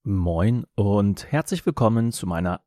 Moin und herzlich willkommen zu meiner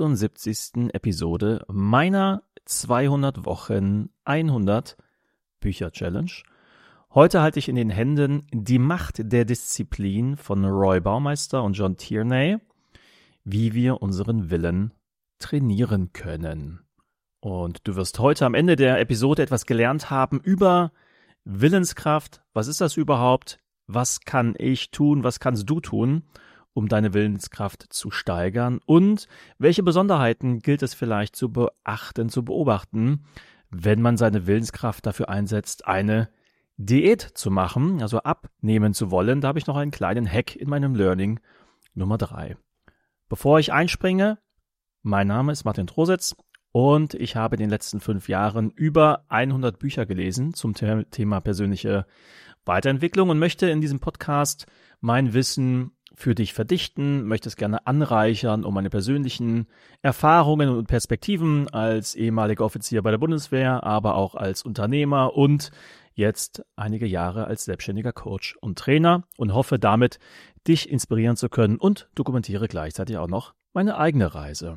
78. Episode meiner 200 Wochen 100 Bücher Challenge. Heute halte ich in den Händen Die Macht der Disziplin von Roy Baumeister und John Tierney, wie wir unseren Willen trainieren können. Und du wirst heute am Ende der Episode etwas gelernt haben über Willenskraft. Was ist das überhaupt? Was kann ich tun? Was kannst du tun, um deine Willenskraft zu steigern? Und welche Besonderheiten gilt es vielleicht zu beachten, zu beobachten, wenn man seine Willenskraft dafür einsetzt, eine Diät zu machen, also abnehmen zu wollen? Da habe ich noch einen kleinen Hack in meinem Learning Nummer 3. Bevor ich einspringe, mein Name ist Martin Trositz und ich habe in den letzten 5 Jahren über 100 Bücher gelesen zum Thema persönliche Weiterentwicklung und möchte in diesem Podcast mein Wissen für dich verdichten, möchte es gerne anreichern, um meine persönlichen Erfahrungen und Perspektiven als ehemaliger Offizier bei der Bundeswehr, aber auch als Unternehmer und jetzt einige Jahre als selbstständiger Coach und Trainer und hoffe damit, dich inspirieren zu können und dokumentiere gleichzeitig auch noch meine eigene Reise.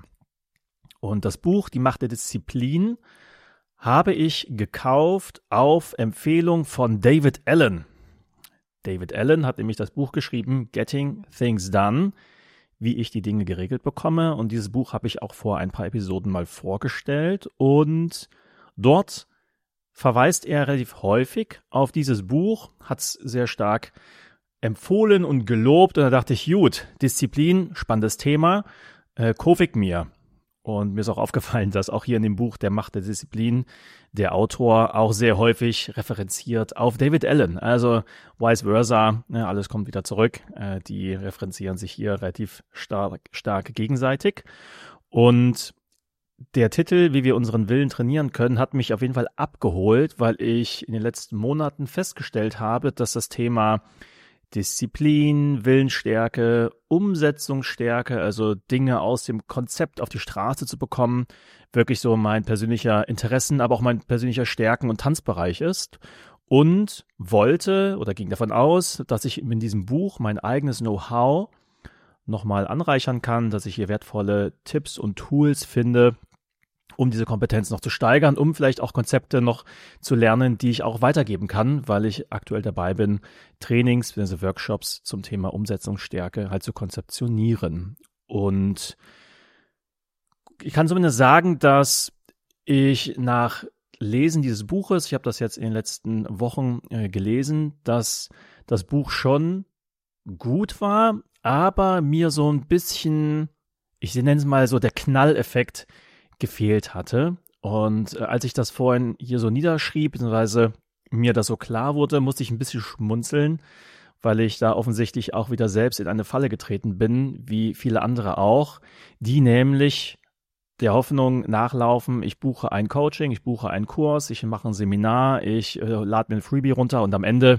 Und das Buch Die Macht der Disziplin habe ich gekauft auf Empfehlung von David Allen. David Allen hat nämlich das Buch geschrieben, Getting Things Done, wie ich die Dinge geregelt bekomme. Und dieses Buch habe ich auch vor ein paar Episoden mal vorgestellt. Und dort verweist er relativ häufig auf dieses Buch, hat es sehr stark empfohlen und gelobt. Und da dachte ich, gut, Disziplin, spannendes Thema, kaufe ich mir. Und mir ist auch aufgefallen, dass auch hier in dem Buch Der Macht der Disziplin der Autor auch sehr häufig referenziert auf David Allen. Also vice versa, alles kommt wieder zurück. Die referenzieren sich hier relativ stark gegenseitig. Und der Titel, wie wir unseren Willen trainieren können, hat mich auf jeden Fall abgeholt, weil ich in den letzten Monaten festgestellt habe, dass das Thema Disziplin, Willensstärke, Umsetzungsstärke, also Dinge aus dem Konzept auf die Straße zu bekommen, wirklich so mein persönlicher Interessen, aber auch mein persönlicher Stärken- und Tanzbereich ist. Und wollte oder ging davon aus, dass ich in diesem Buch mein eigenes Know-how nochmal anreichern kann, dass ich hier wertvolle Tipps und Tools finde, um diese Kompetenz noch zu steigern, um vielleicht auch Konzepte noch zu lernen, die ich auch weitergeben kann, weil ich aktuell dabei bin, Trainings bzw. Workshops zum Thema Umsetzungsstärke halt zu konzeptionieren. Und ich kann zumindest sagen, dass ich nach Lesen dieses Buches, ich habe das jetzt in den letzten Wochen gelesen, dass das Buch schon gut war, aber mir so ein bisschen, ich nenne es mal so der Knalleffekt, gefehlt hatte. Und als ich das vorhin hier so niederschrieb, beziehungsweise mir das so klar wurde, musste ich ein bisschen schmunzeln, weil ich da offensichtlich auch wieder selbst in eine Falle getreten bin, wie viele andere auch, die nämlich der Hoffnung nachlaufen, ich buche ein Coaching, ich buche einen Kurs, ich mache ein Seminar, ich lade mir ein Freebie runter und am Ende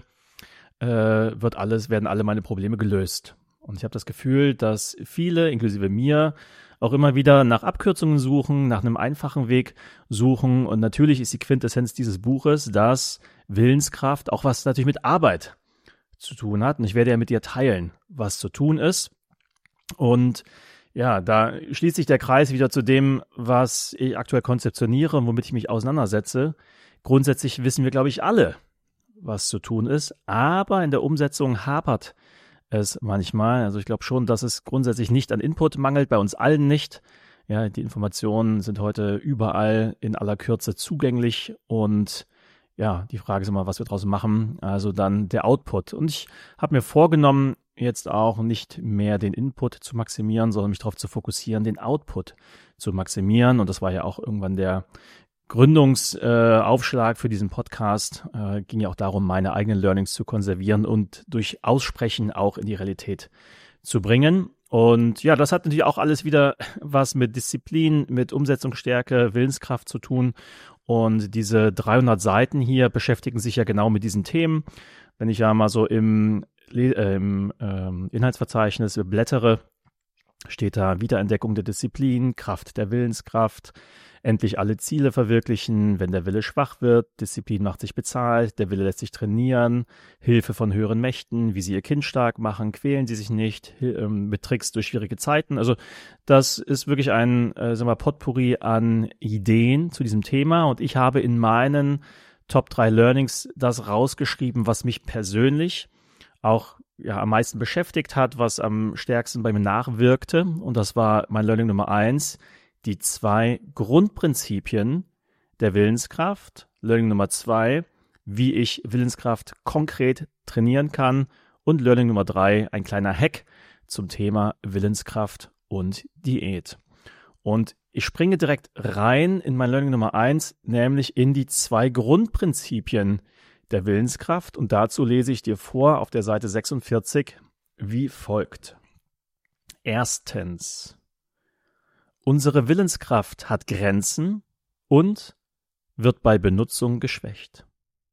werden alle meine Probleme gelöst. Und ich habe das Gefühl, dass viele, inklusive mir, auch immer wieder nach Abkürzungen suchen, nach einem einfachen Weg suchen. Und natürlich ist die Quintessenz dieses Buches, dass Willenskraft auch was natürlich mit Arbeit zu tun hat. Und ich werde ja mit dir teilen, was zu tun ist. Und ja, da schließt sich der Kreis wieder zu dem, was ich aktuell konzeptioniere und womit ich mich auseinandersetze. Grundsätzlich wissen wir, glaube ich, alle, was zu tun ist. Aber in der Umsetzung hapert es manchmal. Also ich glaube schon, dass es grundsätzlich nicht an Input mangelt, bei uns allen nicht. Ja, die Informationen sind heute überall in aller Kürze zugänglich und ja, die Frage ist immer, was wir draus machen. Also dann der Output. Und ich habe mir vorgenommen, jetzt auch nicht mehr den Input zu maximieren, sondern mich darauf zu fokussieren, den Output zu maximieren. Und das war ja auch irgendwann der Gründungsaufschlag für diesen Podcast. Ging ja auch darum, meine eigenen Learnings zu konservieren und durch Aussprechen auch in die Realität zu bringen. Und ja, das hat natürlich auch alles wieder was mit Disziplin, mit Umsetzungsstärke, Willenskraft zu tun. Und diese 300 Seiten hier beschäftigen sich ja genau mit diesen Themen. Wenn ich ja mal so im Inhaltsverzeichnis blättere, steht da Wiederentdeckung der Disziplin, Kraft der Willenskraft, endlich alle Ziele verwirklichen, wenn der Wille schwach wird, Disziplin macht sich bezahlt, der Wille lässt sich trainieren, Hilfe von höheren Mächten, wie sie ihr Kind stark machen, quälen sie sich nicht, mit Tricks durch schwierige Zeiten. Also das ist wirklich ein Potpourri an Ideen zu diesem Thema und ich habe in meinen Top 3 Learnings das rausgeschrieben, was mich persönlich auch am meisten beschäftigt hat, was am stärksten bei mir nachwirkte. Und das war mein Learning Nummer 1, die 2 Grundprinzipien der Willenskraft. Learning Nummer 2, wie ich Willenskraft konkret trainieren kann. Und Learning Nummer 3, ein kleiner Hack zum Thema Willenskraft und Diät. Und ich springe direkt rein in mein Learning Nummer 1, nämlich in die 2 Grundprinzipien der Willenskraft. Und dazu lese ich dir vor auf der Seite 46 wie folgt. Erstens. Unsere Willenskraft hat Grenzen und wird bei Benutzung geschwächt.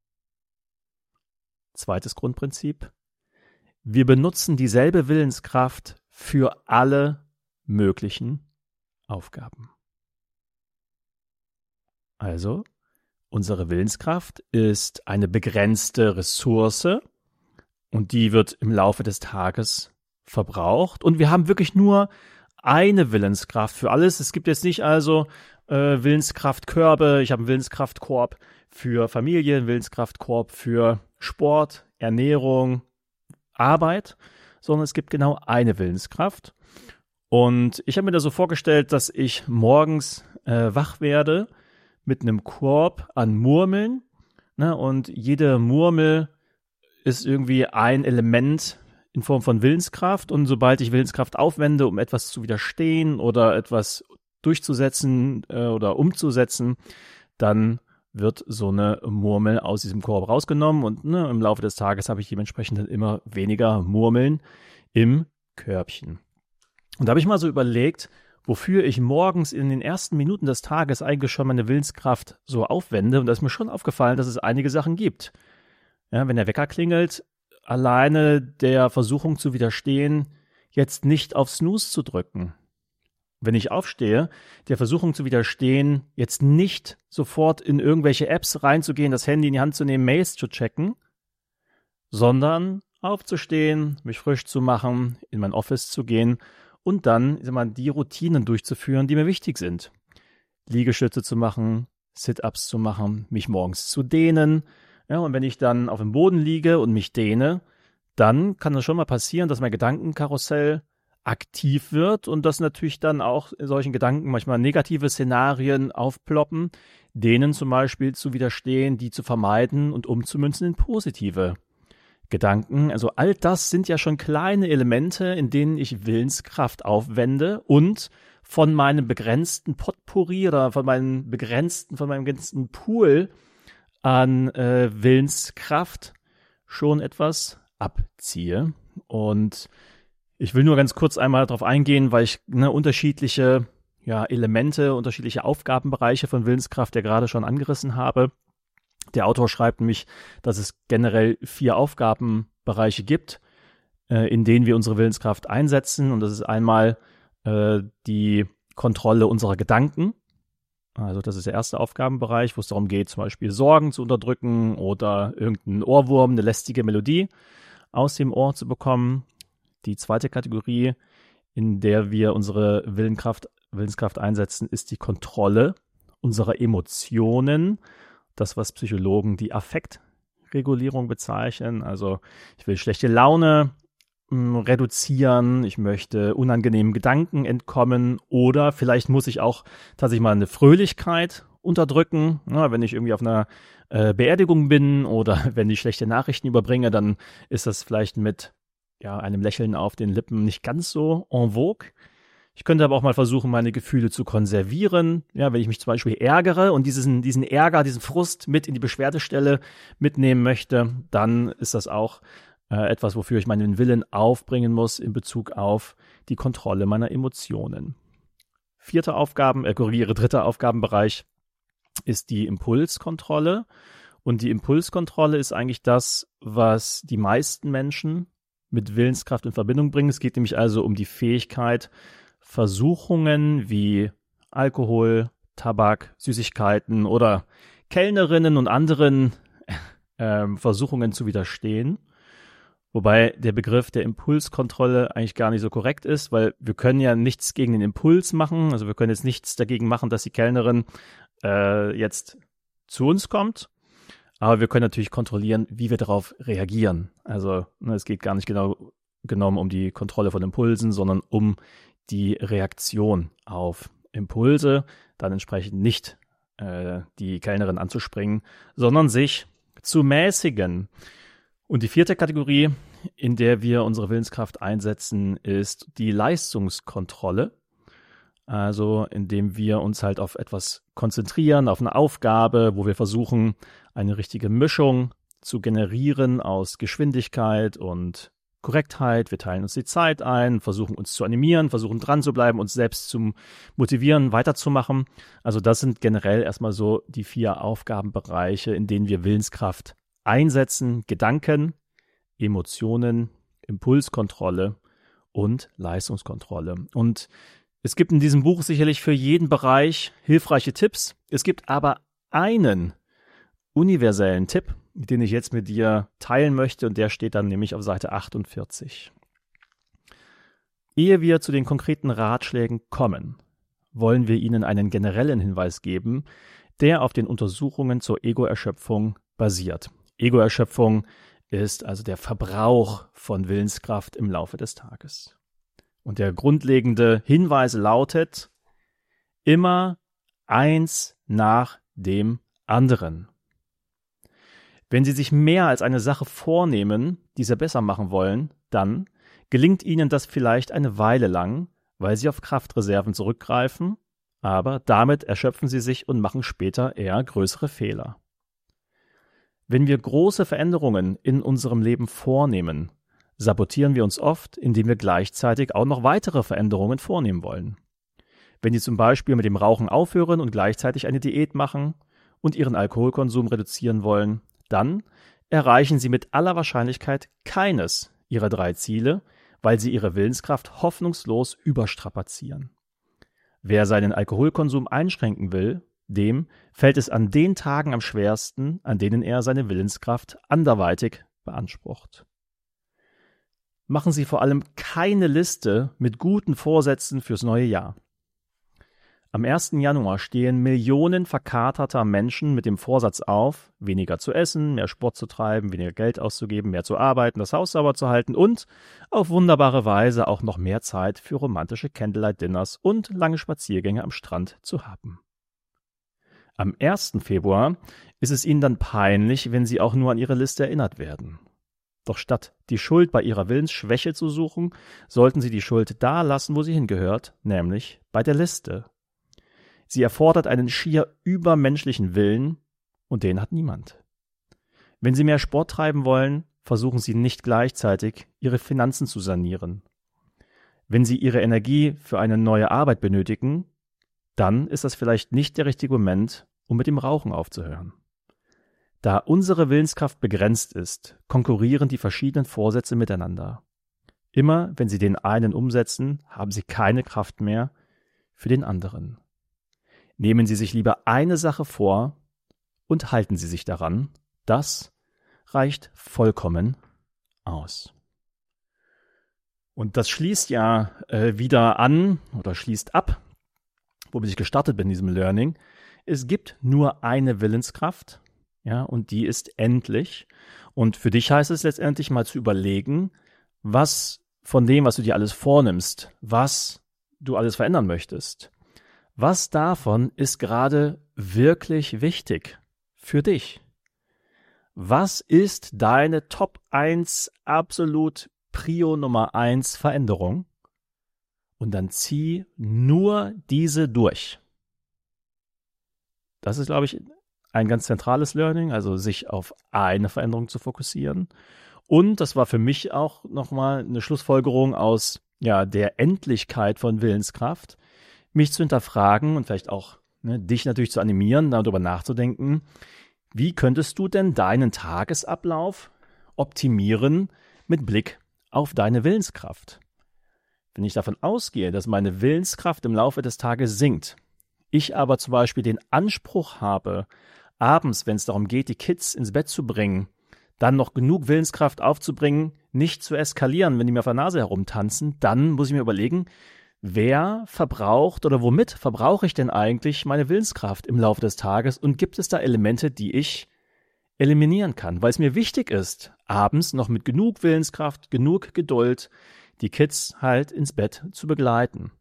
Zweites Grundprinzip. Wir benutzen dieselbe Willenskraft für alle möglichen Aufgaben. Also, unsere Willenskraft ist eine begrenzte Ressource und die wird im Laufe des Tages verbraucht. Und wir haben wirklich nur eine Willenskraft für alles. Es gibt jetzt nicht also Willenskraftkörbe, ich habe einen Willenskraftkorb für Familie, einen Willenskraftkorb für Sport, Ernährung, Arbeit, sondern es gibt genau eine Willenskraft. Und ich habe mir das so vorgestellt, dass ich morgens wach werde mit einem Korb an Murmeln, ne, und jede Murmel ist irgendwie ein Element in Form von Willenskraft und sobald ich Willenskraft aufwende, um etwas zu widerstehen oder etwas durchzusetzen oder umzusetzen, dann wird so eine Murmel aus diesem Korb rausgenommen und im Laufe des Tages habe ich dementsprechend dann immer weniger Murmeln im Körbchen. Und da habe ich mal so überlegt, wofür ich morgens in den ersten Minuten des Tages eigentlich schon meine Willenskraft so aufwende. Und da ist mir schon aufgefallen, dass es einige Sachen gibt. Ja, wenn der Wecker klingelt, alleine der Versuchung zu widerstehen, jetzt nicht auf Snooze zu drücken. Wenn ich aufstehe, der Versuchung zu widerstehen, jetzt nicht sofort in irgendwelche Apps reinzugehen, das Handy in die Hand zu nehmen, Mails zu checken, sondern aufzustehen, mich frisch zu machen, in mein Office zu gehen und dann die Routinen durchzuführen, die mir wichtig sind. Liegestütze zu machen, Sit-Ups zu machen, mich morgens zu dehnen. Ja, und wenn ich dann auf dem Boden liege und mich dehne, dann kann es schon mal passieren, dass mein Gedankenkarussell aktiv wird und dass natürlich dann auch in solchen Gedanken manchmal negative Szenarien aufploppen, denen zum Beispiel zu widerstehen, die zu vermeiden und umzumünzen in positive Gedanken. Also all das sind ja schon kleine Elemente, in denen ich Willenskraft aufwende und von meinem begrenzten Potpourri oder von meinem begrenzten Pool an Willenskraft schon etwas abziehe. Und ich will nur ganz kurz einmal darauf eingehen, weil ich unterschiedliche Elemente, unterschiedliche Aufgabenbereiche von Willenskraft ja gerade schon angerissen habe. Der Autor schreibt nämlich, dass es generell 4 Aufgabenbereiche gibt, in denen wir unsere Willenskraft einsetzen. Und das ist einmal die Kontrolle unserer Gedanken. Also das ist der erste Aufgabenbereich, wo es darum geht, zum Beispiel Sorgen zu unterdrücken oder irgendeinen Ohrwurm, eine lästige Melodie aus dem Ohr zu bekommen. Die zweite Kategorie, in der wir unsere Willenskraft einsetzen, ist die Kontrolle unserer Emotionen. Das, was Psychologen die Affektregulierung bezeichnen. Also ich will schlechte Laune reduzieren, ich möchte unangenehmen Gedanken entkommen oder vielleicht muss ich auch tatsächlich mal eine Fröhlichkeit unterdrücken. Ja, wenn ich irgendwie auf einer Beerdigung bin oder wenn ich schlechte Nachrichten überbringe, dann ist das vielleicht mit einem Lächeln auf den Lippen nicht ganz so en vogue. Ich könnte aber auch mal versuchen, meine Gefühle zu konservieren. Ja, wenn ich mich zum Beispiel ärgere und diesen Ärger, diesen Frust mit in die Beschwerdestelle mitnehmen möchte, dann ist das auch etwas, wofür ich meinen Willen aufbringen muss in Bezug auf die Kontrolle meiner Emotionen. Dritter Aufgabenbereich ist die Impulskontrolle. Und die Impulskontrolle ist eigentlich das, was die meisten Menschen mit Willenskraft in Verbindung bringen. Es geht nämlich also um die Fähigkeit, Versuchungen wie Alkohol, Tabak, Süßigkeiten oder Kellnerinnen und anderen Versuchungen zu widerstehen. Wobei der Begriff der Impulskontrolle eigentlich gar nicht so korrekt ist, weil wir können ja nichts gegen den Impuls machen. Also wir können jetzt nichts dagegen machen, dass die Kellnerin jetzt zu uns kommt. Aber wir können natürlich kontrollieren, wie wir darauf reagieren. Also es geht gar nicht genau genommen um die Kontrolle von Impulsen, sondern um die Reaktion auf Impulse, dann entsprechend nicht die Kellnerin anzuspringen, sondern sich zu mäßigen. Und die vierte Kategorie, in der wir unsere Willenskraft einsetzen, ist die Leistungskontrolle. Also indem wir uns halt auf etwas konzentrieren, auf eine Aufgabe, wo wir versuchen, eine richtige Mischung zu generieren aus Geschwindigkeit und Korrektheit. Wir teilen uns die Zeit ein, versuchen uns zu animieren, versuchen dran zu bleiben, uns selbst zu motivieren, weiterzumachen. Also das sind generell erstmal so die 4 Aufgabenbereiche, in denen wir Willenskraft einsetzen: Gedanken, Emotionen, Impulskontrolle und Leistungskontrolle. Und es gibt in diesem Buch sicherlich für jeden Bereich hilfreiche Tipps. Es gibt aber einen universellen Tipp, den ich jetzt mit dir teilen möchte, und der steht dann nämlich auf Seite 48. Ehe wir zu den konkreten Ratschlägen kommen, wollen wir Ihnen einen generellen Hinweis geben, der auf den Untersuchungen zur Ego-Erschöpfung basiert. Ego-Erschöpfung ist also der Verbrauch von Willenskraft im Laufe des Tages. Und der grundlegende Hinweis lautet: immer eins nach dem anderen. Wenn Sie sich mehr als eine Sache vornehmen, die Sie besser machen wollen, dann gelingt Ihnen das vielleicht eine Weile lang, weil Sie auf Kraftreserven zurückgreifen, aber damit erschöpfen Sie sich und machen später eher größere Fehler. Wenn wir große Veränderungen in unserem Leben vornehmen, sabotieren wir uns oft, indem wir gleichzeitig auch noch weitere Veränderungen vornehmen wollen. Wenn Sie zum Beispiel mit dem Rauchen aufhören und gleichzeitig eine Diät machen und Ihren Alkoholkonsum reduzieren wollen, dann erreichen Sie mit aller Wahrscheinlichkeit keines Ihrer 3 Ziele, weil Sie Ihre Willenskraft hoffnungslos überstrapazieren. Wer seinen Alkoholkonsum einschränken will, dem fällt es an den Tagen am schwersten, an denen er seine Willenskraft anderweitig beansprucht. Machen Sie vor allem keine Liste mit guten Vorsätzen fürs neue Jahr. Am 1. Januar stehen Millionen verkaterter Menschen mit dem Vorsatz auf, weniger zu essen, mehr Sport zu treiben, weniger Geld auszugeben, mehr zu arbeiten, das Haus sauber zu halten und auf wunderbare Weise auch noch mehr Zeit für romantische Candlelight-Dinners und lange Spaziergänge am Strand zu haben. Am 1. Februar ist es Ihnen dann peinlich, wenn Sie auch nur an Ihre Liste erinnert werden. Doch statt die Schuld bei Ihrer Willensschwäche zu suchen, sollten Sie die Schuld da lassen, wo sie hingehört, nämlich bei der Liste. Sie erfordert einen schier übermenschlichen Willen, und den hat niemand. Wenn Sie mehr Sport treiben wollen, versuchen Sie nicht gleichzeitig, Ihre Finanzen zu sanieren. Wenn Sie Ihre Energie für eine neue Arbeit benötigen, dann ist das vielleicht nicht der richtige Moment, um mit dem Rauchen aufzuhören. Da unsere Willenskraft begrenzt ist, konkurrieren die verschiedenen Vorsätze miteinander. Immer wenn Sie den einen umsetzen, haben Sie keine Kraft mehr für den anderen. Nehmen Sie sich lieber eine Sache vor und halten Sie sich daran. Das reicht vollkommen aus. Und das schließt ja wieder an oder schließt ab, womit ich gestartet bin in diesem Learning. Es gibt nur eine Willenskraft, ja, und die ist endlich. Und für dich heißt es letztendlich mal zu überlegen, was von dem, was du dir alles vornimmst, was du alles verändern möchtest, was davon ist gerade wirklich wichtig für dich? Was ist deine Top 1 absolut Prio Nummer 1 Veränderung? Und dann zieh nur diese durch. Das ist, glaube ich, ein ganz zentrales Learning, also sich auf eine Veränderung zu fokussieren. Und das war für mich auch nochmal eine Schlussfolgerung aus der Endlichkeit von Willenskraft, mich zu hinterfragen und vielleicht auch dich natürlich zu animieren, darüber nachzudenken, wie könntest du denn deinen Tagesablauf optimieren mit Blick auf deine Willenskraft? Wenn ich davon ausgehe, dass meine Willenskraft im Laufe des Tages sinkt, ich aber zum Beispiel den Anspruch habe, abends, wenn es darum geht, die Kids ins Bett zu bringen, dann noch genug Willenskraft aufzubringen, nicht zu eskalieren, wenn die mir auf der Nase herumtanzen, dann muss ich mir überlegen, wer verbraucht oder womit verbrauche ich denn eigentlich meine Willenskraft im Laufe des Tages und gibt es da Elemente, die ich eliminieren kann, weil es mir wichtig ist, abends noch mit genug Willenskraft, genug Geduld die Kids halt ins Bett zu begleiten.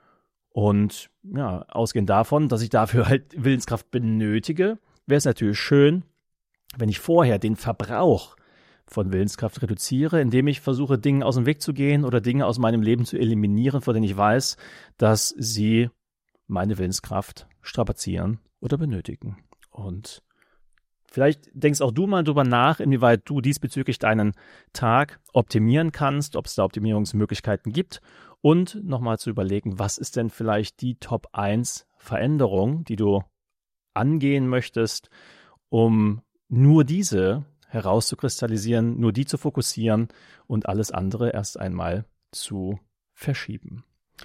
Und ja, ausgehend davon, dass ich dafür halt Willenskraft benötige, wäre es natürlich schön, wenn ich vorher den Verbrauch von Willenskraft reduziere, indem ich versuche, Dingen aus dem Weg zu gehen oder Dinge aus meinem Leben zu eliminieren, von denen ich weiß, dass sie meine Willenskraft strapazieren oder benötigen. Und vielleicht denkst auch du mal drüber nach, inwieweit du diesbezüglich deinen Tag optimieren kannst, ob es da Optimierungsmöglichkeiten gibt und nochmal zu überlegen, was ist denn vielleicht die Top 1 Veränderung, die du angehen möchtest, um nur diese herauszukristallisieren, nur die zu fokussieren und alles andere erst einmal zu verschieben.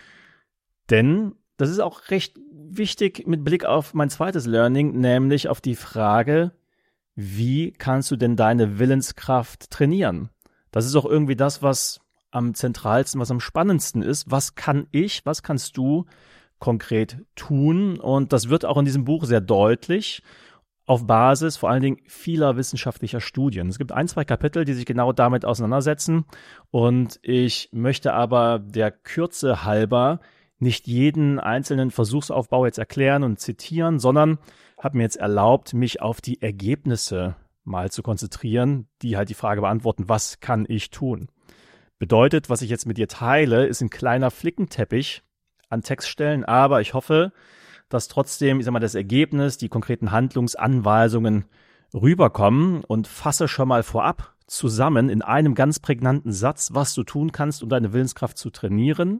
Denn das ist auch recht wichtig mit Blick auf mein zweites Learning, nämlich auf die Frage, wie kannst du denn deine Willenskraft trainieren? Das ist auch irgendwie das, was am zentralsten, was am spannendsten ist. Was kannst du konkret tun? Und das wird auch in diesem Buch sehr deutlich auf Basis vor allen Dingen vieler wissenschaftlicher Studien. Es gibt 1, 2 Kapitel, die sich genau damit auseinandersetzen. Und ich möchte aber der Kürze halber nicht jeden einzelnen Versuchsaufbau jetzt erklären und zitieren, sondern habe mir jetzt erlaubt, mich auf die Ergebnisse mal zu konzentrieren, die halt die Frage beantworten, was kann ich tun? Bedeutet, was ich jetzt mit dir teile, ist ein kleiner Flickenteppich an Textstellen, aber ich hoffe, dass trotzdem, das Ergebnis, die konkreten Handlungsanweisungen rüberkommen und fasse schon mal vorab zusammen in einem ganz prägnanten Satz, was du tun kannst, um deine Willenskraft zu trainieren.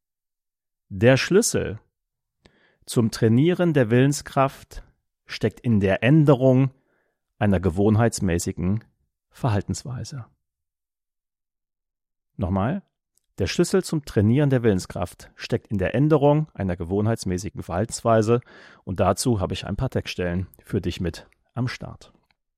Der Schlüssel zum Trainieren der Willenskraft steckt in der Änderung einer gewohnheitsmäßigen Verhaltensweise. Nochmal. Der Schlüssel zum Trainieren der Willenskraft steckt in der Änderung einer gewohnheitsmäßigen Verhaltensweise und dazu habe ich ein paar Textstellen für dich mit am Start.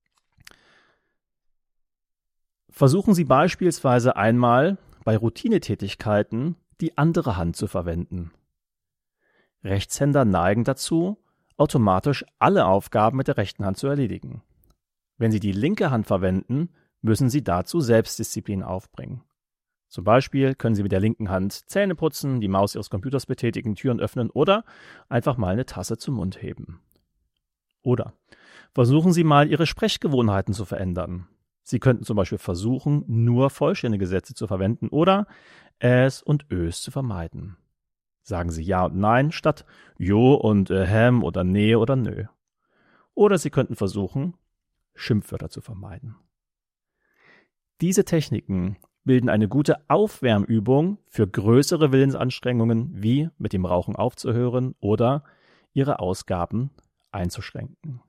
Versuchen Sie beispielsweise einmal bei Routinetätigkeiten die andere Hand zu verwenden. Rechtshänder neigen dazu, automatisch alle Aufgaben mit der rechten Hand zu erledigen. Wenn Sie die linke Hand verwenden, müssen Sie dazu Selbstdisziplin aufbringen. Zum Beispiel können Sie mit der linken Hand Zähne putzen, die Maus Ihres Computers betätigen, Türen öffnen oder einfach mal eine Tasse zum Mund heben. Oder versuchen Sie mal, Ihre Sprechgewohnheiten zu verändern. Sie könnten zum Beispiel versuchen, nur vollständige Sätze zu verwenden oder Äs und Ös zu vermeiden. Sagen Sie Ja und Nein statt Jo und oder Nee oder Nö. Oder Sie könnten versuchen, Schimpfwörter zu vermeiden. Diese Techniken bilden eine gute Aufwärmübung für größere Willensanstrengungen, wie mit dem Rauchen aufzuhören oder Ihre Ausgaben einzuschränken.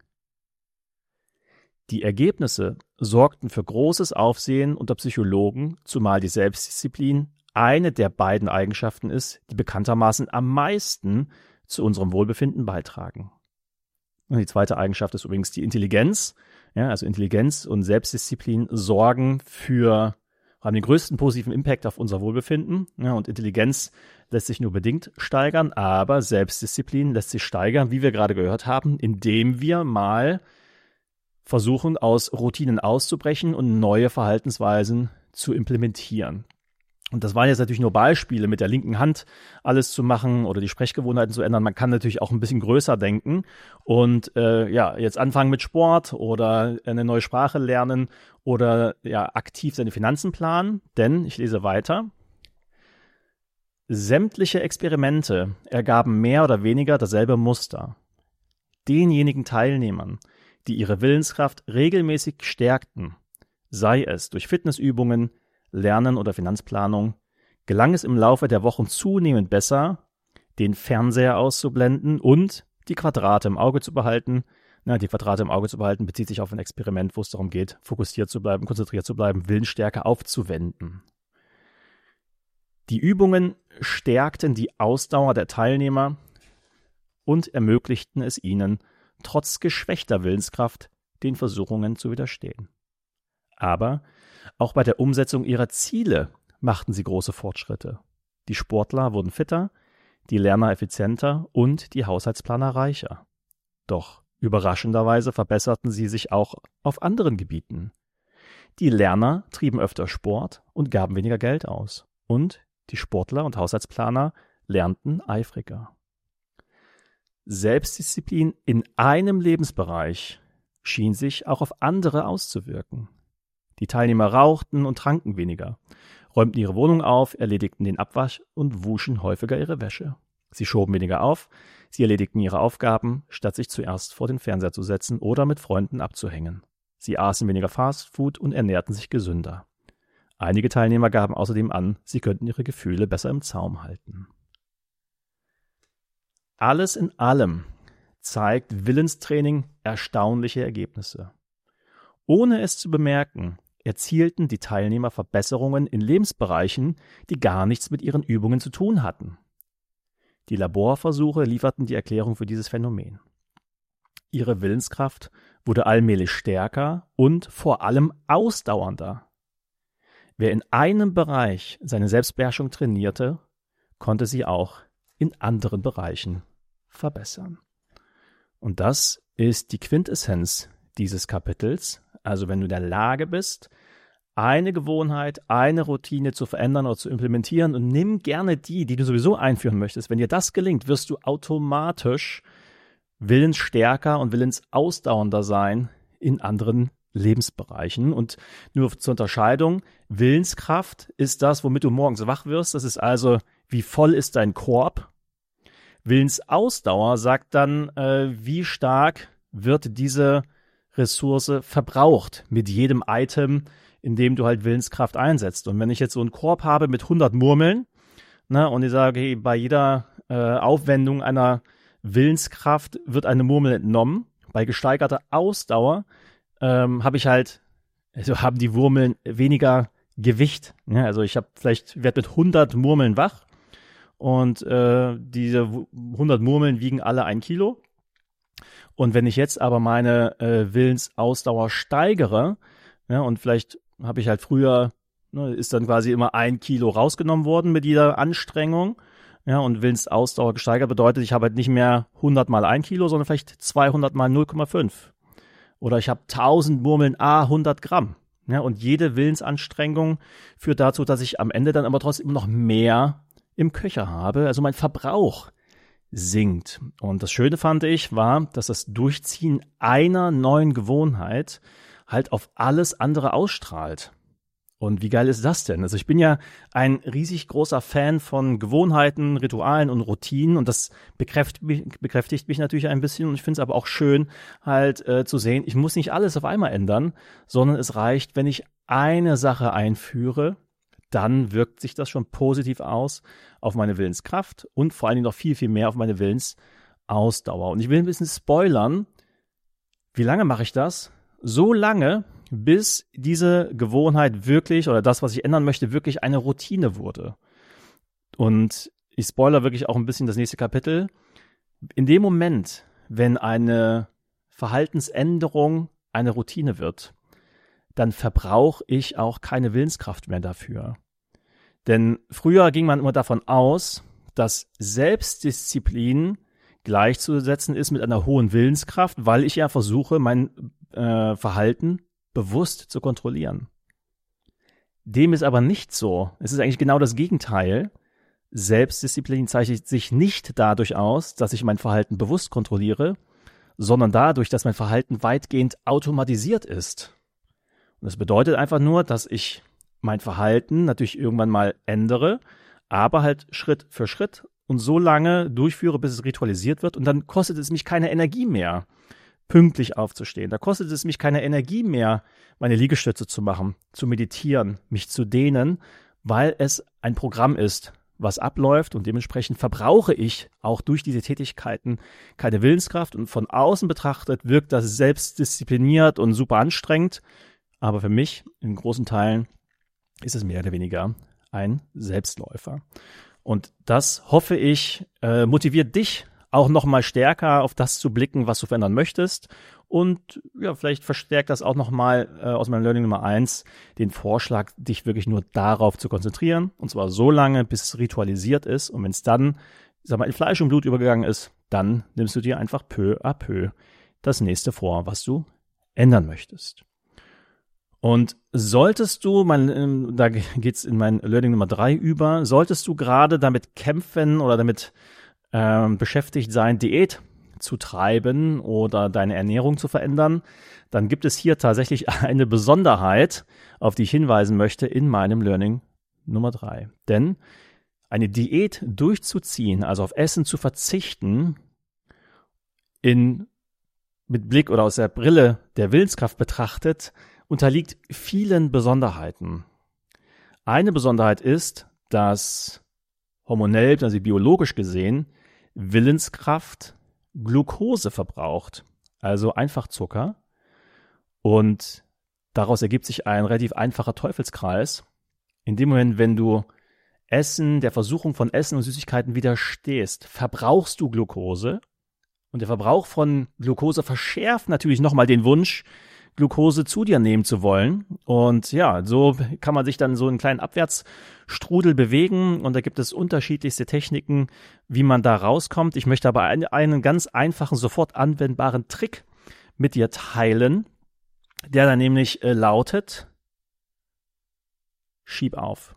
Die Ergebnisse sorgten für großes Aufsehen unter Psychologen, zumal die Selbstdisziplin eine der beiden Eigenschaften ist, die bekanntermaßen am meisten zu unserem Wohlbefinden beitragen. Und die zweite Eigenschaft ist übrigens die Intelligenz. Ja, also Intelligenz und Selbstdisziplin haben den größten positiven Impact auf unser Wohlbefinden. Ja, und Intelligenz lässt sich nur bedingt steigern, aber Selbstdisziplin lässt sich steigern, wie wir gerade gehört haben, indem wir mal versuchen, aus Routinen auszubrechen und neue Verhaltensweisen zu implementieren. Und das waren jetzt natürlich nur Beispiele, mit der linken Hand alles zu machen oder die Sprechgewohnheiten zu ändern. Man kann natürlich auch ein bisschen größer denken und jetzt anfangen mit Sport oder eine neue Sprache lernen oder aktiv seine Finanzen planen. Denn, ich lese weiter, sämtliche Experimente ergaben mehr oder weniger dasselbe Muster. Denjenigen Teilnehmern, die ihre Willenskraft regelmäßig stärkten, sei es durch Fitnessübungen, Lernen oder Finanzplanung, gelang es im Laufe der Wochen zunehmend besser, den Fernseher auszublenden und die Quadrate im Auge zu behalten. Die Quadrate im Auge zu behalten bezieht sich auf ein Experiment, wo es darum geht, fokussiert zu bleiben, konzentriert zu bleiben, Willensstärke aufzuwenden. Die Übungen stärkten die Ausdauer der Teilnehmer und ermöglichten es ihnen, trotz geschwächter Willenskraft den Versuchungen zu widerstehen. Aber auch bei der Umsetzung ihrer Ziele machten sie große Fortschritte. Die Sportler wurden fitter, die Lerner effizienter und die Haushaltsplaner reicher. Doch überraschenderweise verbesserten sie sich auch auf anderen Gebieten. Die Lerner trieben öfter Sport und gaben weniger Geld aus. Und die Sportler und Haushaltsplaner lernten eifriger. Selbstdisziplin in einem Lebensbereich schien sich auch auf andere auszuwirken. Die Teilnehmer rauchten und tranken weniger, räumten ihre Wohnung auf, erledigten den Abwasch und wuschen häufiger ihre Wäsche. Sie schoben weniger auf, sie erledigten ihre Aufgaben, statt sich zuerst vor den Fernseher zu setzen oder mit Freunden abzuhängen. Sie aßen weniger Fastfood und ernährten sich gesünder. Einige Teilnehmer gaben außerdem an, sie könnten ihre Gefühle besser im Zaum halten. Alles in allem zeigt Willenstraining erstaunliche Ergebnisse. Ohne es zu bemerken, erzielten die Teilnehmer Verbesserungen in Lebensbereichen, die gar nichts mit ihren Übungen zu tun hatten. Die Laborversuche lieferten die Erklärung für dieses Phänomen. Ihre Willenskraft wurde allmählich stärker und vor allem ausdauernder. Wer in einem Bereich seine Selbstbeherrschung trainierte, konnte sie auch in anderen Bereichen verbessern. Und das ist die Quintessenz dieses Kapitels. Also wenn du in der Lage bist, eine Gewohnheit, eine Routine zu verändern oder zu implementieren und nimm gerne die du sowieso einführen möchtest. Wenn dir das gelingt, wirst du automatisch willensstärker und willensausdauernder sein in anderen Lebensbereichen. Und nur zur Unterscheidung, Willenskraft ist das, womit du morgens wach wirst. Das ist also, wie voll ist dein Korb. Willensausdauer sagt dann, wie stark wird diese Ressource verbraucht mit jedem Item, in dem du halt Willenskraft einsetzt. Und wenn ich jetzt so einen Korb habe mit 100 Murmeln, und ich sage, hey, bei jeder Aufwendung einer Willenskraft wird eine Murmel entnommen, bei gesteigerter Ausdauer haben die Murmeln weniger Gewicht. Ja, also ich werde mit 100 Murmeln wach und diese 100 Murmeln wiegen alle 1 Kilo. Und wenn ich jetzt aber meine Willensausdauer steigere, ja, und vielleicht habe ich halt früher, ist dann quasi immer 1 Kilo rausgenommen worden mit jeder Anstrengung, ja, und Willensausdauer gesteigert bedeutet, ich habe halt nicht mehr 100 mal 1 Kilo, sondern vielleicht 200 mal 0,5. Oder ich habe 1000 Murmeln 100 Gramm. Ja, und jede Willensanstrengung führt dazu, dass ich am Ende dann aber trotzdem immer noch mehr im Köcher habe. Also mein Verbrauch sinkt. Und das Schöne fand ich war, dass das Durchziehen einer neuen Gewohnheit halt auf alles andere ausstrahlt. Und wie geil ist das denn? Also ich bin ja ein riesig großer Fan von Gewohnheiten, Ritualen und Routinen und das bekräftigt mich natürlich ein bisschen und ich finde es aber auch schön halt zu sehen, ich muss nicht alles auf einmal ändern, sondern es reicht, wenn ich eine Sache einführe, dann wirkt sich das schon positiv aus auf meine Willenskraft und vor allen Dingen noch viel, viel mehr auf meine Willensausdauer. Und ich will ein bisschen spoilern. Wie lange mache ich das? So lange, bis diese Gewohnheit wirklich oder das, was ich ändern möchte, wirklich eine Routine wurde. Und ich spoilere wirklich auch ein bisschen das nächste Kapitel. In dem Moment, wenn eine Verhaltensänderung eine Routine wird, dann verbrauche ich auch keine Willenskraft mehr dafür. Denn früher ging man immer davon aus, dass Selbstdisziplin gleichzusetzen ist mit einer hohen Willenskraft, weil ich ja versuche, mein Verhalten bewusst zu kontrollieren. Dem ist aber nicht so. Es ist eigentlich genau das Gegenteil. Selbstdisziplin zeichnet sich nicht dadurch aus, dass ich mein Verhalten bewusst kontrolliere, sondern dadurch, dass mein Verhalten weitgehend automatisiert ist. Und das bedeutet einfach nur, dass ich mein Verhalten natürlich irgendwann mal ändere, aber halt Schritt für Schritt und so lange durchführe, bis es ritualisiert wird und dann kostet es mich keine Energie mehr, pünktlich aufzustehen. Da kostet es mich keine Energie mehr, meine Liegestütze zu machen, zu meditieren, mich zu dehnen, weil es ein Programm ist, was abläuft und dementsprechend verbrauche ich auch durch diese Tätigkeiten keine Willenskraft und von außen betrachtet wirkt das selbstdiszipliniert und super anstrengend, aber für mich in großen Teilen ist es mehr oder weniger ein Selbstläufer. Und das, hoffe ich, motiviert dich auch nochmal stärker auf das zu blicken, was du verändern möchtest. Und ja, vielleicht verstärkt das auch nochmal aus meinem Learning Nummer 1 den Vorschlag, dich wirklich nur darauf zu konzentrieren. Und zwar so lange, bis es ritualisiert ist. Und wenn es dann, in Fleisch und Blut übergegangen ist, dann nimmst du dir einfach peu à peu das nächste vor, was du ändern möchtest. Und solltest du, da geht's in mein Learning Nummer 3 über, solltest du gerade damit kämpfen oder damit beschäftigt sein, Diät zu treiben oder deine Ernährung zu verändern, dann gibt es hier tatsächlich eine Besonderheit, auf die ich hinweisen möchte in meinem Learning Nummer 3. Denn eine Diät durchzuziehen, also auf Essen zu verzichten, mit Blick oder aus der Brille der Willenskraft betrachtet, unterliegt vielen Besonderheiten. Eine Besonderheit ist, dass hormonell, also biologisch gesehen, Willenskraft Glucose verbraucht, also einfach Zucker. Und daraus ergibt sich ein relativ einfacher Teufelskreis. In dem Moment, wenn du der Versuchung von Essen und Süßigkeiten widerstehst, verbrauchst du Glucose. Und der Verbrauch von Glucose verschärft natürlich nochmal den Wunsch, Glucose zu dir nehmen zu wollen. Und ja, so kann man sich dann so einen kleinen Abwärtsstrudel bewegen. Und da gibt es unterschiedlichste Techniken, wie man da rauskommt. Ich möchte aber einen ganz einfachen, sofort anwendbaren Trick mit dir teilen, der dann nämlich lautet: Schieb auf.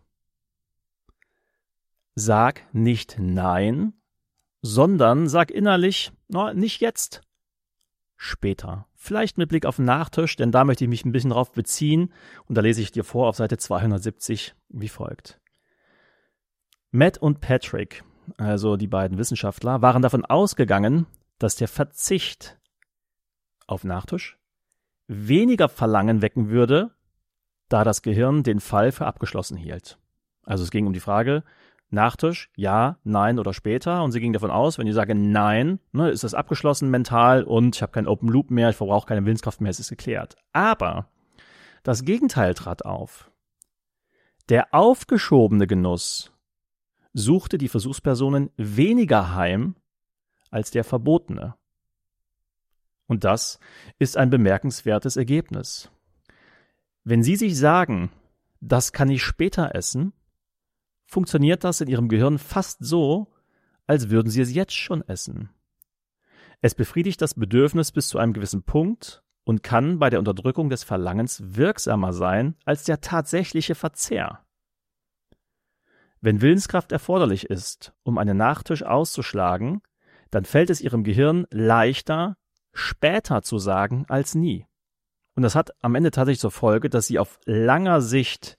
Sag nicht Nein, sondern sag innerlich, nicht jetzt, später. Vielleicht mit Blick auf den Nachtisch, denn da möchte ich mich ein bisschen drauf beziehen. Und da lese ich dir vor auf Seite 270 wie folgt. Matt und Patrick, also die beiden Wissenschaftler, waren davon ausgegangen, dass der Verzicht auf Nachtisch weniger Verlangen wecken würde, da das Gehirn den Fall für abgeschlossen hielt. Also es ging um die Frage, Nachtisch, ja, nein oder später. Und sie ging davon aus, wenn ich sage nein, ist das abgeschlossen mental und ich habe keinen Open Loop mehr, ich verbrauche keine Willenskraft mehr, es ist geklärt. Aber das Gegenteil trat auf. Der aufgeschobene Genuss suchte die Versuchspersonen weniger heim als der verbotene. Und das ist ein bemerkenswertes Ergebnis. Wenn Sie sich sagen, das kann ich später essen, funktioniert das in Ihrem Gehirn fast so, als würden Sie es jetzt schon essen. Es befriedigt das Bedürfnis bis zu einem gewissen Punkt und kann bei der Unterdrückung des Verlangens wirksamer sein als der tatsächliche Verzehr. Wenn Willenskraft erforderlich ist, um einen Nachtisch auszuschlagen, dann fällt es Ihrem Gehirn leichter, später zu sagen als nie. Und das hat am Ende tatsächlich zur Folge, dass Sie auf lange Sicht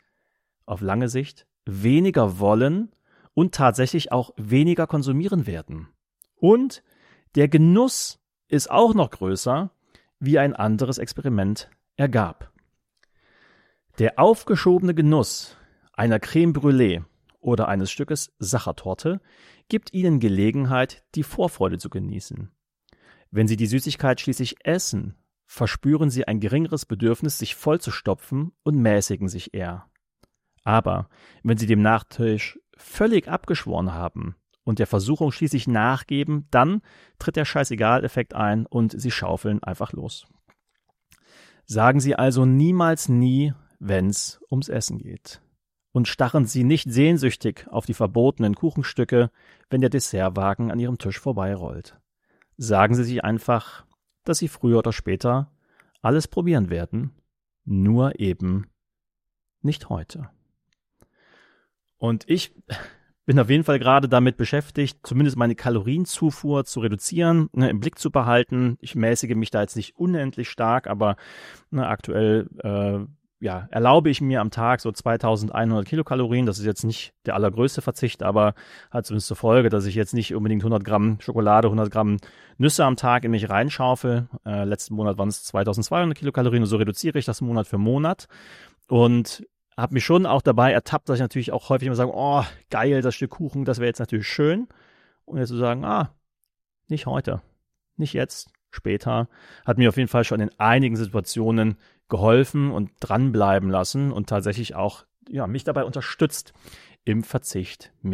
weniger wollen und tatsächlich auch weniger konsumieren werden. Und der Genuss ist auch noch größer, wie ein anderes Experiment ergab. Der aufgeschobene Genuss einer Crème Brûlée oder eines Stückes Sachertorte gibt Ihnen Gelegenheit, die Vorfreude zu genießen. Wenn Sie die Süßigkeit schließlich essen, verspüren Sie ein geringeres Bedürfnis, sich vollzustopfen und mäßigen sich eher. Aber wenn Sie dem Nachtisch völlig abgeschworen haben und der Versuchung schließlich nachgeben, dann tritt der Scheißegal-Effekt ein und Sie schaufeln einfach los. Sagen Sie also niemals nie, wenn's ums Essen geht. Und starren Sie nicht sehnsüchtig auf die verbotenen Kuchenstücke, wenn der Dessertwagen an Ihrem Tisch vorbeirollt. Sagen Sie sich einfach, dass Sie früher oder später alles probieren werden, nur eben nicht heute. Und ich bin auf jeden Fall gerade damit beschäftigt, zumindest meine Kalorienzufuhr zu reduzieren, im Blick zu behalten. Ich mäßige mich da jetzt nicht unendlich stark, aber aktuell erlaube ich mir am Tag so 2100 Kilokalorien. Das ist jetzt nicht der allergrößte Verzicht, aber hat zumindest zur Folge, dass ich jetzt nicht unbedingt 100 Gramm Schokolade, 100 Gramm Nüsse am Tag in mich reinschaufel. Letzten Monat waren es 2200 Kilokalorien und so reduziere ich das Monat für Monat. Und habe mich schon auch dabei ertappt, dass ich natürlich auch häufig immer sage, oh, geil, das Stück Kuchen, das wäre jetzt natürlich schön. Und jetzt zu sagen, nicht heute, nicht jetzt, später, hat mir auf jeden Fall schon in einigen Situationen geholfen und dranbleiben lassen und tatsächlich auch mich dabei unterstützt, im Verzicht mich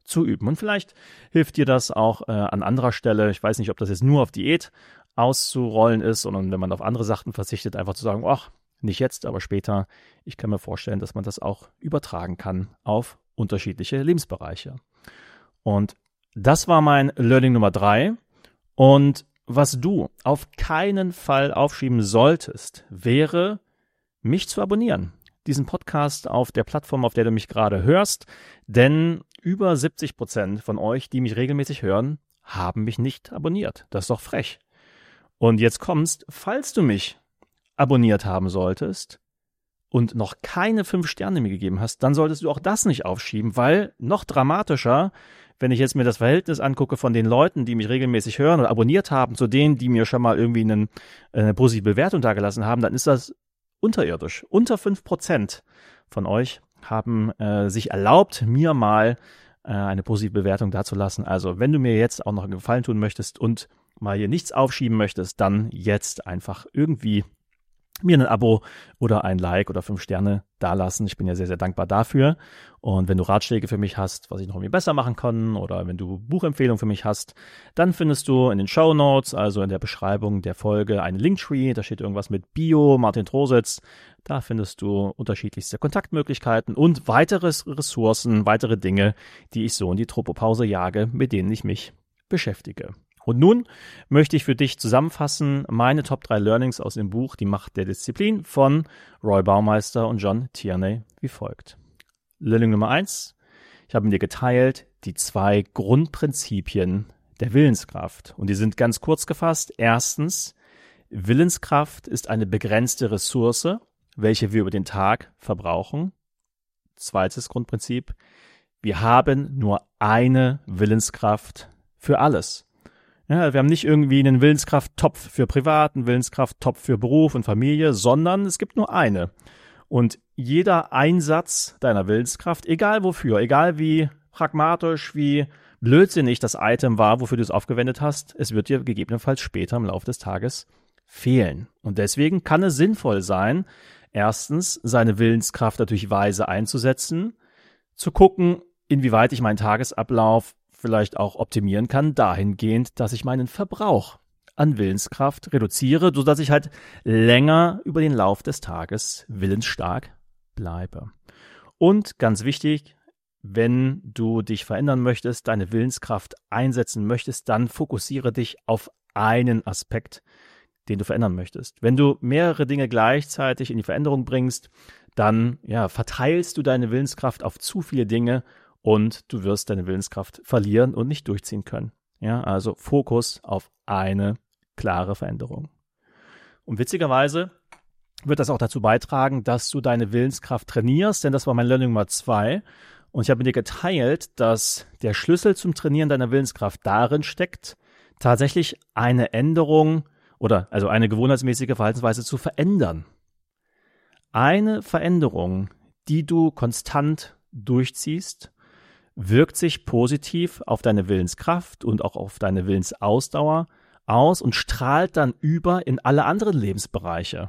zu üben. Und vielleicht hilft dir das auch an anderer Stelle. Ich weiß nicht, ob das jetzt nur auf Diät auszurollen ist, sondern wenn man auf andere Sachen verzichtet, einfach zu sagen, ach, nicht jetzt, aber später. Ich kann mir vorstellen, dass man das auch übertragen kann auf unterschiedliche Lebensbereiche. Und das war mein Learning Nummer 3. Und was du auf keinen Fall aufschieben solltest, wäre, mich zu abonnieren. Diesen Podcast auf der Plattform, auf der du mich gerade hörst. Denn über 70% von euch, die mich regelmäßig hören, haben mich nicht abonniert. Das ist doch frech. Und jetzt kommst, falls du mich abonniert haben solltest und noch keine 5 Sterne mir gegeben hast, dann solltest du auch das nicht aufschieben, weil noch dramatischer, wenn ich jetzt mir das Verhältnis angucke von den Leuten, die mich regelmäßig hören oder abonniert haben, zu denen, die mir schon mal irgendwie eine positive Bewertung dagelassen haben, dann ist das unterirdisch. Unter 5% von euch haben sich erlaubt, mir mal eine positive Bewertung dazulassen. Also wenn du mir jetzt auch noch einen Gefallen tun möchtest und mal hier nichts aufschieben möchtest, dann jetzt einfach irgendwie mir ein Abo oder ein Like oder 5 Sterne dalassen. Ich bin ja sehr, sehr dankbar dafür. Und wenn du Ratschläge für mich hast, was ich noch irgendwie besser machen kann, oder wenn du Buchempfehlungen für mich hast, dann findest du in den Shownotes, also in der Beschreibung der Folge, einen Linktree. Da steht irgendwas mit Bio, Martin Trositz. Da findest du unterschiedlichste Kontaktmöglichkeiten und weitere Ressourcen, weitere Dinge, die ich so in die Tropopause jage, mit denen ich mich beschäftige. Und nun möchte ich für dich zusammenfassen meine Top 3 Learnings aus dem Buch Die Macht der Disziplin von Roy Baumeister und John Tierney wie folgt. Learning Nummer 1. Ich habe mit dir geteilt die 2 Grundprinzipien der Willenskraft. Und die sind ganz kurz gefasst. Erstens, Willenskraft ist eine begrenzte Ressource, welche wir über den Tag verbrauchen. Zweites Grundprinzip. Wir haben nur eine Willenskraft für alles. Ja, wir haben nicht irgendwie einen Willenskrafttopf für Privat, einen Willenskrafttopf für Beruf und Familie, sondern es gibt nur eine. Und jeder Einsatz deiner Willenskraft, egal wofür, egal wie pragmatisch, wie blödsinnig das Item war, wofür du es aufgewendet hast, es wird dir gegebenenfalls später im Laufe des Tages fehlen. Und deswegen kann es sinnvoll sein, erstens seine Willenskraft natürlich weise einzusetzen, zu gucken, inwieweit ich meinen Tagesablauf vielleicht auch optimieren kann, dahingehend, dass ich meinen Verbrauch an Willenskraft reduziere, sodass ich halt länger über den Lauf des Tages willensstark bleibe. Und ganz wichtig, wenn du dich verändern möchtest, deine Willenskraft einsetzen möchtest, dann fokussiere dich auf einen Aspekt, den du verändern möchtest. Wenn du mehrere Dinge gleichzeitig in die Veränderung bringst, dann verteilst du deine Willenskraft auf zu viele Dinge und du wirst deine Willenskraft verlieren und nicht durchziehen können. Ja, also Fokus auf eine klare Veränderung. Und witzigerweise wird das auch dazu beitragen, dass du deine Willenskraft trainierst, denn das war mein Learning Nummer 2. Und ich habe mit dir geteilt, dass der Schlüssel zum Trainieren deiner Willenskraft darin steckt, tatsächlich eine Änderung oder also eine gewohnheitsmäßige Verhaltensweise zu verändern. Eine Veränderung, die du konstant durchziehst, wirkt sich positiv auf deine Willenskraft und auch auf deine Willensausdauer aus und strahlt dann über in alle anderen Lebensbereiche.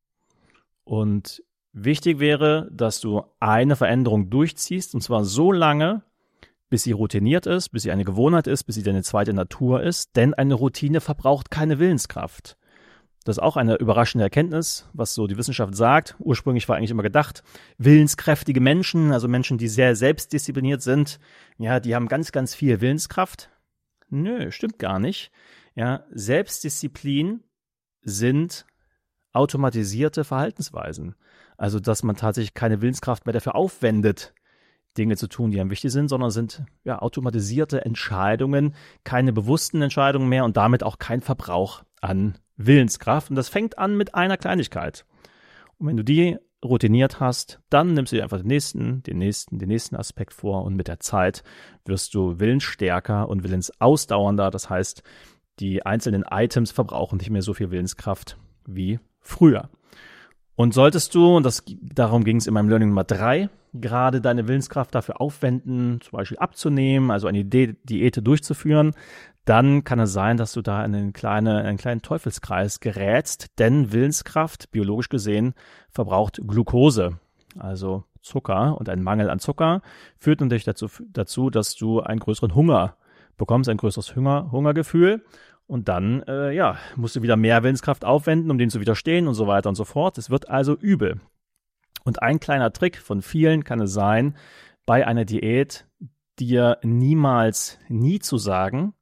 Und wichtig wäre, dass du eine Veränderung durchziehst, und zwar so lange, bis sie routiniert ist, bis sie eine Gewohnheit ist, bis sie deine zweite Natur ist, denn eine Routine verbraucht keine Willenskraft. Das ist auch eine überraschende Erkenntnis, was so die Wissenschaft sagt. Ursprünglich war eigentlich immer gedacht, willenskräftige Menschen, also Menschen, die sehr selbstdiszipliniert sind, ja, die haben ganz, ganz viel Willenskraft. Nö, stimmt gar nicht. Ja, Selbstdisziplin sind automatisierte Verhaltensweisen. Also, dass man tatsächlich keine Willenskraft mehr dafür aufwendet, Dinge zu tun, die einem wichtig sind, sondern sind automatisierte Entscheidungen, keine bewussten Entscheidungen mehr und damit auch kein Verbrauch an Willenskraft. Und das fängt an mit einer Kleinigkeit. Und wenn du die routiniert hast, dann nimmst du dir einfach den nächsten Aspekt vor und mit der Zeit wirst du willensstärker und willensausdauernder. Das heißt, die einzelnen Items verbrauchen nicht mehr so viel Willenskraft wie früher. Und solltest du, und darum ging es in meinem Learning Nummer 3, gerade deine Willenskraft dafür aufwenden, zum Beispiel abzunehmen, also eine Diät durchzuführen, dann kann es sein, dass du da in einen kleinen Teufelskreis gerätst, denn Willenskraft, biologisch gesehen, verbraucht Glucose, also Zucker. Und ein Mangel an Zucker führt natürlich dazu, dass du einen größeren Hunger bekommst, ein größeres Hungergefühl. Und dann musst du wieder mehr Willenskraft aufwenden, um dem zu widerstehen und so weiter und so fort. Es wird also übel. Und ein kleiner Trick von vielen kann es sein, bei einer Diät dir niemals nie zu sagen,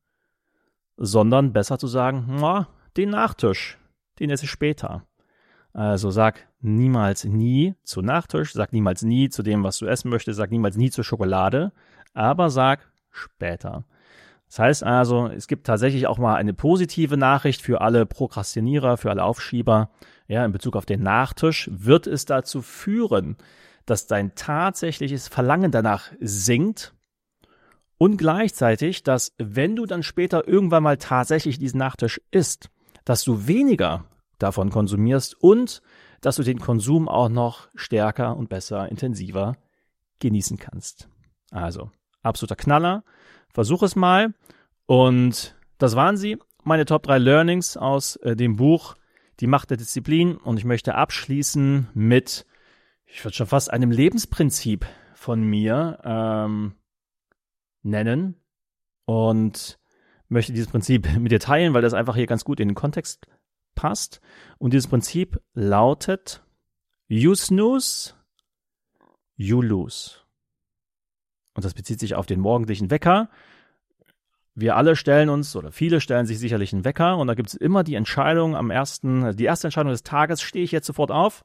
sondern besser zu sagen, den Nachtisch, den esse ich später. Also sag niemals nie zu Nachtisch, sag niemals nie zu dem, was du essen möchtest, sag niemals nie zur Schokolade, aber sag später. Das heißt also, es gibt tatsächlich auch mal eine positive Nachricht für alle Prokrastinierer, für alle Aufschieber. Ja, in Bezug auf den Nachtisch wird es dazu führen, dass dein tatsächliches Verlangen danach sinkt und gleichzeitig, dass wenn du dann später irgendwann mal tatsächlich diesen Nachtisch isst, dass du weniger davon konsumierst und dass du den Konsum auch noch stärker und besser, intensiver genießen kannst. Also, absoluter Knaller. Versuch es mal. Und das waren sie, meine Top 3 Learnings aus dem Buch Die Macht der Disziplin. Und ich möchte abschließen mit, ich würde schon fast einem Lebensprinzip von mir nennen. Und möchte dieses Prinzip mit dir teilen, weil das einfach hier ganz gut in den Kontext passt. Und dieses Prinzip lautet: You snooze, you lose. Und das bezieht sich auf den morgendlichen Wecker. Wir alle stellen uns, oder viele stellen sich sicherlich einen Wecker, und da gibt es immer die Entscheidung die erste Entscheidung des Tages: Stehe ich jetzt sofort auf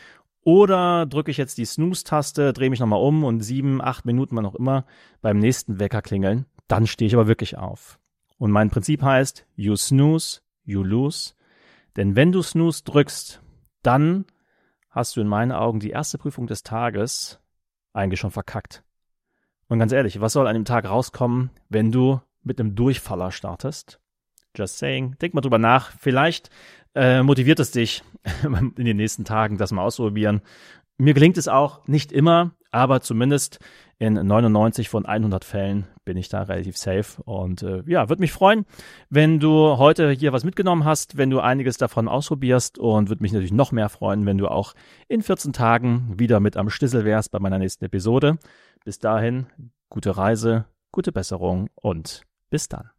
oder drücke ich jetzt die Snooze-Taste, drehe mich nochmal um und 7, 8 Minuten, wann auch immer, beim nächsten Wecker klingeln, dann stehe ich aber wirklich auf. Und mein Prinzip heißt: You snooze, you lose. Denn wenn du Snooze drückst, dann hast du in meinen Augen die erste Prüfung des Tages eigentlich schon verkackt. Und ganz ehrlich, was soll an dem Tag rauskommen, wenn du mit einem Durchfaller startest? Just saying. Denk mal drüber nach. Vielleicht motiviert es dich in den nächsten Tagen, das mal auszuprobieren. Mir gelingt es auch nicht immer, aber zumindest in 99 von 100 Fällen bin ich da relativ safe. Und würde mich freuen, wenn du heute hier was mitgenommen hast, wenn du einiges davon ausprobierst, und würde mich natürlich noch mehr freuen, wenn du auch in 14 Tagen wieder mit am Stissel wärst bei meiner nächsten Episode. Bis dahin, gute Reise, gute Besserung und bis dann.